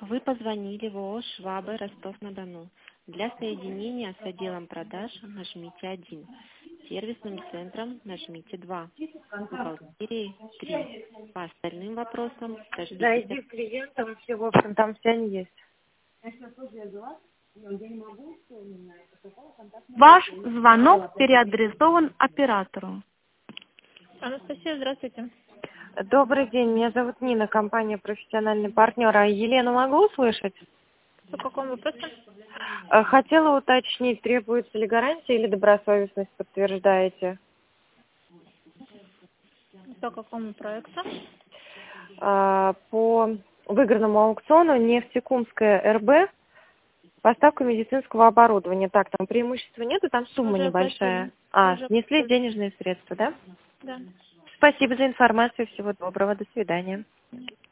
Вы позвонили в ООО «Швабы» Ростов-на-Дону. Для соединения с отделом продаж нажмите 1. Сервисным центром нажмите 2. Бухгалтерии 3. По остальным вопросам Зайди дождитесь. в клиентам, все, в общем, там все они есть. Ваш звонок переадресован оператору. Анастасия, здравствуйте. Добрый день, меня зовут Нина, компания «Профессиональный партнер». А Елену могу услышать? По какому вопросу? Хотела уточнить, требуется ли гарантия или добросовестность подтверждаете? По какому проекту? По выигранному аукциону «Нефтекумская РБ», поставка медицинского оборудования. Так, там преимущества нету, там сумма Уже небольшая. оплатили. Уже Снесли оплатили. денежные средства, да? Да. Спасибо за информацию, всего доброго, до свидания.